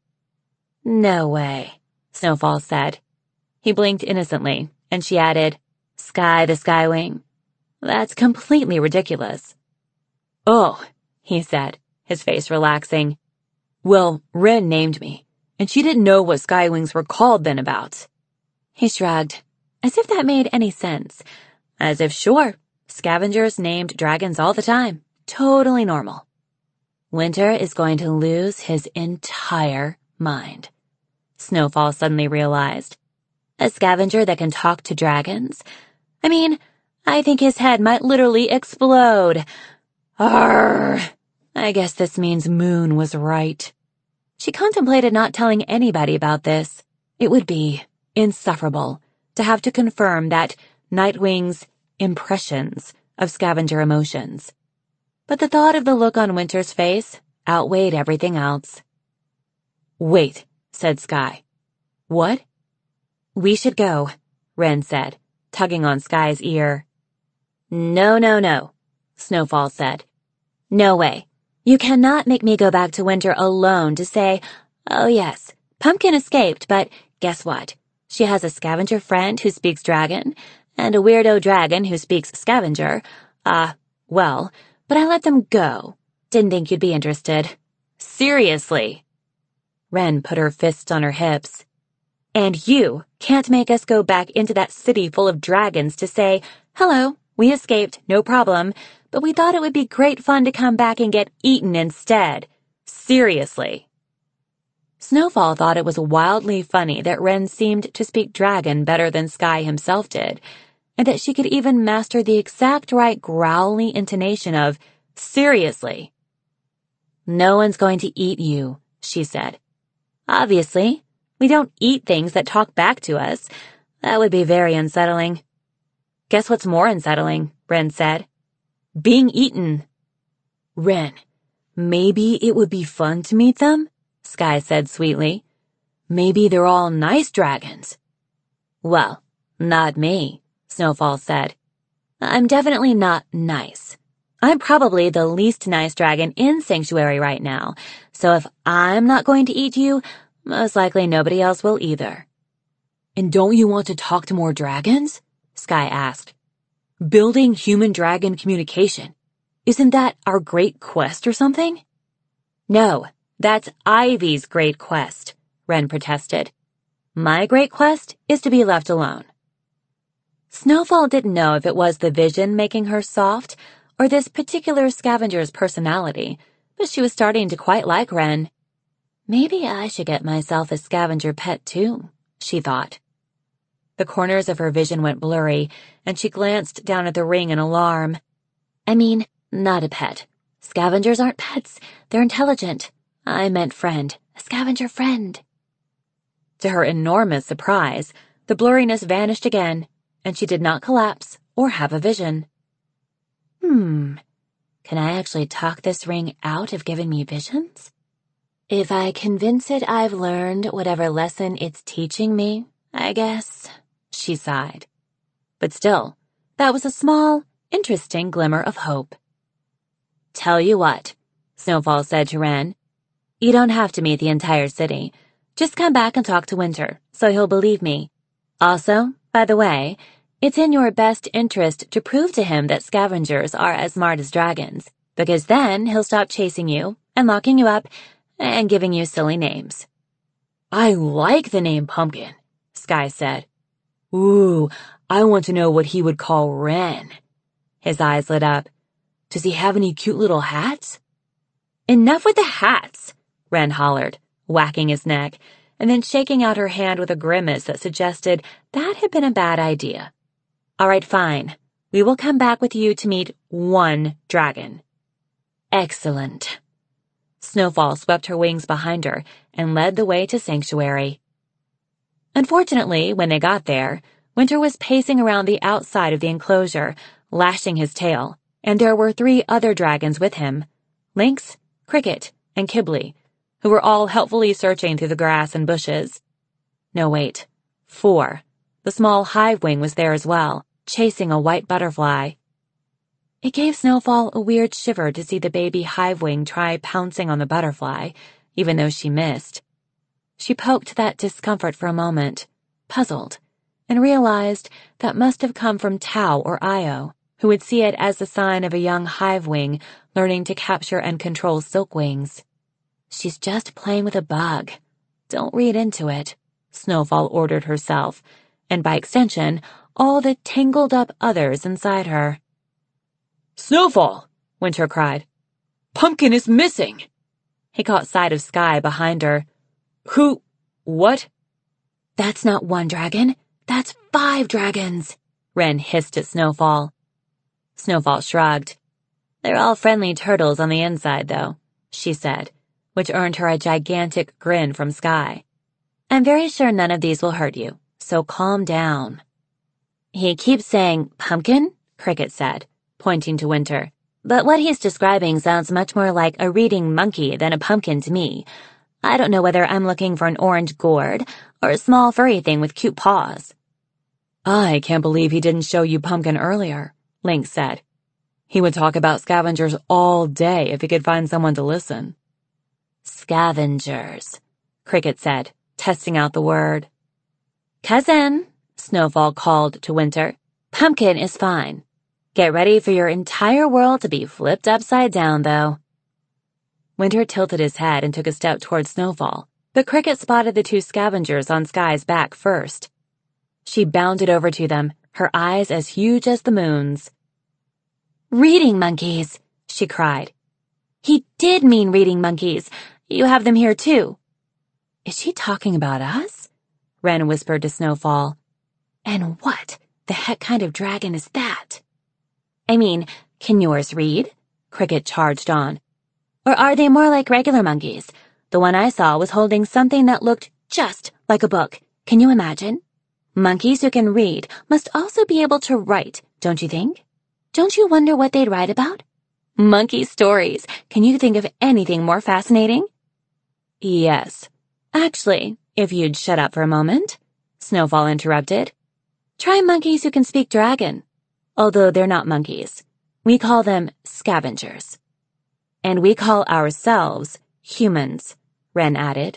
"No way," Snowfall said. He blinked innocently, and she added, "Sky the Skywing." That's completely ridiculous. Oh, he said, his face relaxing. Well, Wren named me, and she didn't know what skywings were called then about. He shrugged, as if that made any sense. As if, sure, scavengers named dragons all the time. Totally normal. Winter is going to lose his entire mind. Snowfall suddenly realized. A scavenger that can talk to dragons? I mean, I think his head might literally explode. Arrgh! I guess this means Moon was right. She contemplated not telling anybody about this. It would be insufferable to have to confirm that Nightwing's impressions of scavenger emotions. But the thought of the look on Winter's face outweighed everything else. Wait, said Sky. What? We should go, Wren said, tugging on Sky's ear. No, no, no, Snowfall said. No way. You cannot make me go back to Winter alone to say, oh yes, Pumpkin escaped, but guess what? She has a scavenger friend who speaks dragon, and a weirdo dragon who speaks scavenger. Ah, uh, well, but I let them go. Didn't think you'd be interested. Seriously. Wren put her fists on her hips. And you can't make us go back into that city full of dragons to say, hello, we escaped, no problem, but we thought it would be great fun to come back and get eaten instead. Seriously. Snowfall thought it was wildly funny that Wren seemed to speak dragon better than Sky himself did, and that she could even master the exact right growly intonation of, seriously. No one's going to eat you, she said. Obviously, we don't eat things that talk back to us. That would be very unsettling. Guess what's more unsettling, Wren said. Being eaten. Wren, maybe it would be fun to meet them, Sky said sweetly. Maybe they're all nice dragons. Well, not me, Snowfall said. I'm definitely not nice. I'm probably the least nice dragon in Sanctuary right now, so if I'm not going to eat you, most likely nobody else will either. And don't you want to talk to more dragons? Sky asked. Building human-dragon communication. Isn't that our great quest or something? No, that's Ivy's great quest, Wren protested. My great quest is to be left alone. Snowfall didn't know if it was the vision making her soft or this particular scavenger's personality, but she was starting to quite like Wren. Maybe I should get myself a scavenger pet too, she thought. The corners of her vision went blurry, and she glanced down at the ring in alarm. I mean, not a pet. Scavengers aren't pets. They're intelligent. I meant friend. A scavenger friend. To her enormous surprise, the blurriness vanished again, and she did not collapse or have a vision. Hmm, can I actually talk this ring out of giving me visions? If I convince it I've learned whatever lesson it's teaching me, I guess, she sighed. But still, that was a small, interesting glimmer of hope. Tell you what, Snowfall said to Wren. You don't have to meet the entire city. Just come back and talk to Winter, so he'll believe me. Also, by the way, it's in your best interest to prove to him that scavengers are as smart as dragons, because then he'll stop chasing you and locking you up and giving you silly names. I like the name Pumpkin, Sky said. Ooh, I want to know what he would call Wren. His eyes lit up. Does he have any cute little hats? Enough with the hats, Wren hollered, whacking his neck, and then shaking out her hand with a grimace that suggested that had been a bad idea. All right, fine. We will come back with you to meet one dragon. Excellent. Snowfall swept her wings behind her and led the way to Sanctuary. Unfortunately, when they got there, Winter was pacing around the outside of the enclosure, lashing his tail, and there were three other dragons with him, Lynx, Cricket, and Kibbley, who were all helpfully searching through the grass and bushes. No, wait. Four. The small Hivewing was there as well, chasing a white butterfly. It gave Snowfall a weird shiver to see the baby Hivewing try pouncing on the butterfly, even though she missed. She poked that discomfort for a moment, puzzled, and realized that must have come from Tau or Io, who would see it as the sign of a young hivewing learning to capture and control silkwings. She's just playing with a bug. Don't read into it, Snowfall ordered herself, and by extension, all the tangled-up others inside her. Snowfall! Winter cried. Pumpkin is missing! He caught sight of Sky behind her. Who? What? That's not one dragon. That's five dragons, Wren hissed at Snowfall. Snowfall shrugged. They're all friendly turtles on the inside, though, she said, which earned her a gigantic grin from Sky. I'm very sure none of these will hurt you, so calm down. He keeps saying, pumpkin? Cricket said, pointing to Winter. But what he's describing sounds much more like a reading monkey than a pumpkin to me. I don't know whether I'm looking for an orange gourd or a small furry thing with cute paws. I can't believe he didn't show you Pumpkin earlier, Lynx said. He would talk about scavengers all day if he could find someone to listen. Scavengers, Cricket said, testing out the word. Cousin, Snowfall called to Winter. Pumpkin is fine. Get ready for your entire world to be flipped upside down, though. Winter tilted his head and took a step toward Snowfall, but Cricket spotted the two scavengers on Sky's back first. She bounded over to them, her eyes as huge as the moon's. Reading monkeys, she cried. He did mean reading monkeys. You have them here, too. Is she talking about us? Wren whispered to Snowfall. And what the heck kind of dragon is that? I mean, can yours read? Cricket charged on. Or are they more like regular monkeys? The one I saw was holding something that looked just like a book. Can you imagine? Monkeys who can read must also be able to write, don't you think? Don't you wonder what they'd write about? Monkey stories. Can you think of anything more fascinating? Yes. Actually, if you'd shut up for a moment, Snowfall interrupted. Try monkeys who can speak dragon. Although they're not monkeys. We call them scavengers. And we call ourselves humans, Wren added.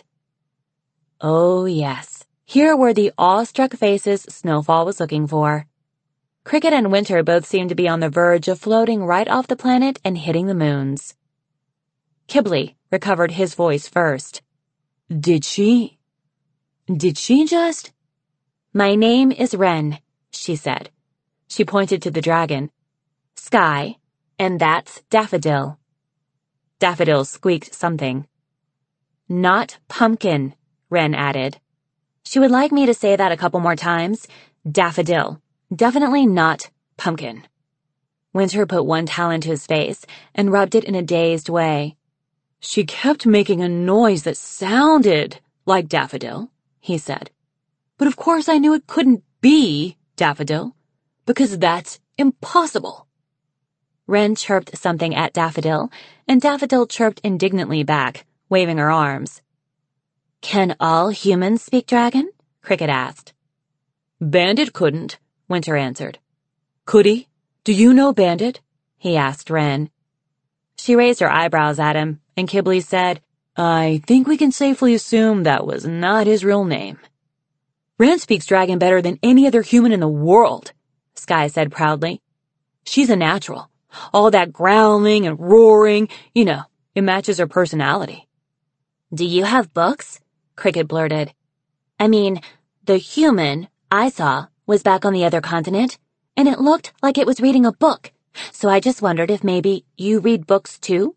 Oh, yes. Here were the awestruck faces Snowfall was looking for. Cricket and Winter both seemed to be on the verge of floating right off the planet and hitting the moons. Kibley recovered his voice first. Did she... Did she just... My name is Wren, she said. She pointed to the dragon. Sky, and that's Daffodil. Daffodil squeaked something. Not pumpkin, Wren added. She would like me to say that a couple more times. Daffodil. Definitely not pumpkin. Winter put one talon to his face and rubbed it in a dazed way. She kept making a noise that sounded like Daffodil, he said. But of course I knew it couldn't be Daffodil, because that's impossible. Wren chirped something at Daffodil, and Daffodil chirped indignantly back, waving her arms. Can all humans speak dragon? Cricket asked. Bandit couldn't, Winter answered. Could he? Do you know Bandit? He asked Wren. She raised her eyebrows at him, and Kibley said, I think we can safely assume that was not his real name. Wren speaks dragon better than any other human in the world, Sky said proudly. She's a natural. All that growling and roaring, you know, it matches her personality. Do you have books? Cricket blurted. I mean, the human I saw was back on the other continent, and it looked like it was reading a book, so I just wondered if maybe you read books too?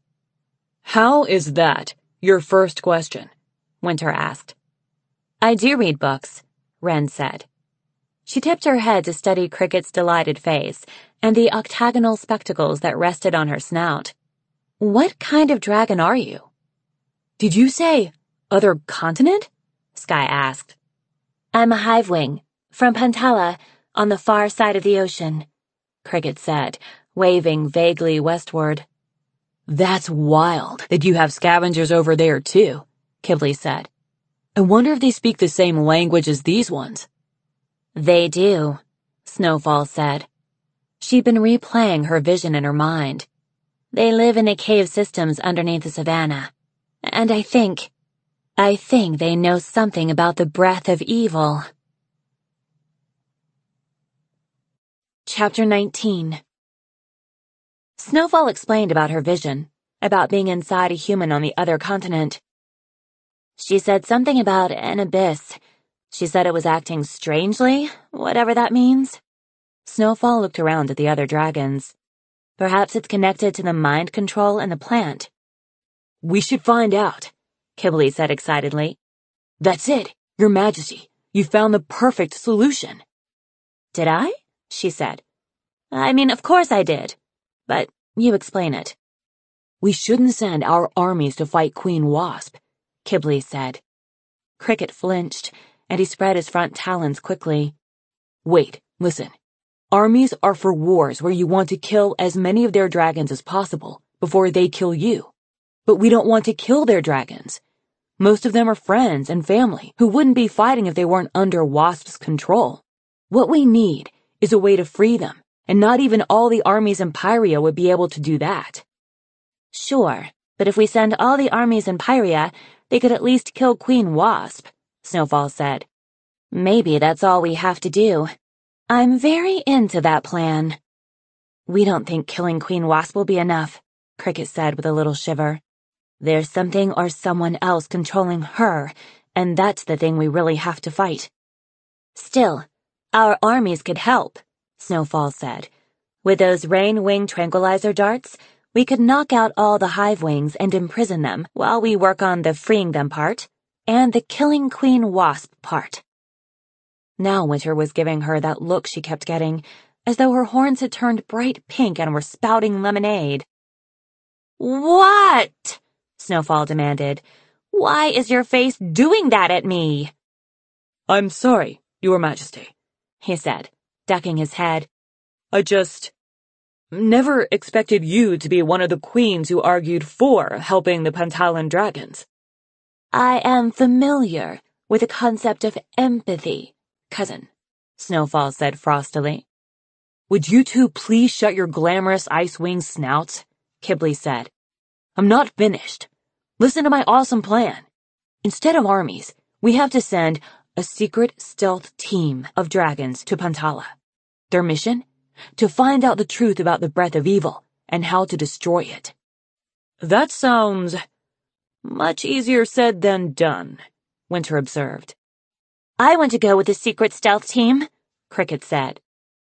How is that your first question? Winter asked. I do read books, Wren said. She tipped her head to study Cricket's delighted face and the octagonal spectacles that rested on her snout. What kind of dragon are you? Did you say other continent? Sky asked. I'm a hivewing, from Pantala, on the far side of the ocean, Cricket said, waving vaguely westward. That's wild that you have scavengers over there, too, Kibley said. I wonder if they speak the same language as these ones. They do, Snowfall said. She'd been replaying her vision in her mind. They live in a cave systems underneath the savannah. And I think, I think they know something about the breath of evil. Chapter nineteen. Snowfall explained about her vision, about being inside a human on the other continent. She said something about an abyss. She said it was acting strangely, whatever that means. Snowfall looked around at the other dragons. Perhaps it's connected to the mind control in the plant. We should find out, Kibbley said excitedly. That's it, Your Majesty. You found the perfect solution. Did I? She said. I mean, of course I did. But you explain it. We shouldn't send our armies to fight Queen Wasp, Kibbley said. Cricket flinched, and he spread his front talons quickly. Wait, listen. Armies are for wars where you want to kill as many of their dragons as possible before they kill you. But we don't want to kill their dragons. Most of them are friends and family who wouldn't be fighting if they weren't under Wasp's control. What we need is a way to free them, and not even all the armies in Pyria would be able to do that. Sure, but if we send all the armies in Pyria, they could at least kill Queen Wasp, Snowfall said. Maybe that's all we have to do. I'm very into that plan. We don't think killing Queen Wasp will be enough, Cricket said with a little shiver. There's something or someone else controlling her, and that's the thing we really have to fight. Still, our armies could help, Snowfall said. With those rain-wing tranquilizer darts, we could knock out all the hive wings and imprison them while we work on the freeing them part and the killing Queen Wasp part. Now Winter was giving her that look she kept getting, as though her horns had turned bright pink and were spouting lemonade. What? Snowfall demanded. Why is your face doing that at me? I'm sorry, Your Majesty, he said, ducking his head. I just never expected you to be one of the queens who argued for helping the Pantalan dragons. I am familiar with the concept of empathy, cousin, Snowfall said frostily. Would you two please shut your glamorous ice-wing snouts? Kibbley said. I'm not finished. Listen to my awesome plan. Instead of armies, we have to send a secret stealth team of dragons to Pantala. Their mission? To find out the truth about the Breath of Evil and how to destroy it. That sounds much easier said than done, Winter observed. I want to go with the secret stealth team, Cricket said.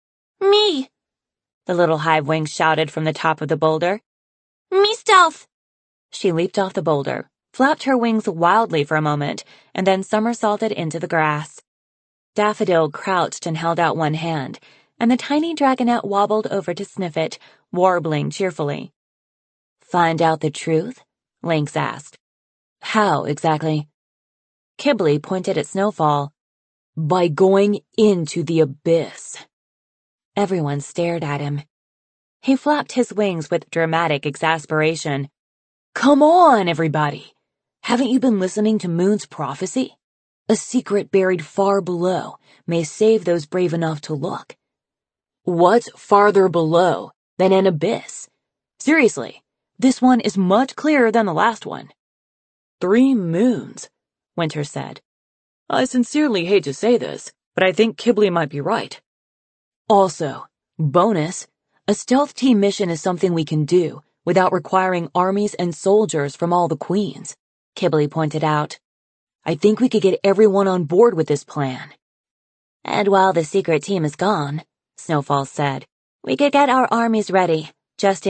Me, the little hive wing shouted from the top of the boulder. Me stealth! She leaped off the boulder, flapped her wings wildly for a moment, and then somersaulted into the grass. Daffodil crouched and held out one hand, and the tiny dragonette wobbled over to sniff it, warbling cheerfully. Find out the truth? Lynx asked. How, exactly? Kibbley pointed at Snowfall. By going into the abyss. Everyone stared at him. He flapped his wings with dramatic exasperation. Come on, everybody! Haven't you been listening to Moon's prophecy? A secret buried far below may save those brave enough to look. What's farther below than an abyss? Seriously, this one is much clearer than the last one. Three moons, Winter said. I sincerely hate to say this, but I think Kibbley might be right. Also, bonus, a stealth team mission is something we can do without requiring armies and soldiers from all the queens, Kibbley pointed out. I think we could get everyone on board with this plan. And while the secret team is gone, Snowfall said, we could get our armies ready, just in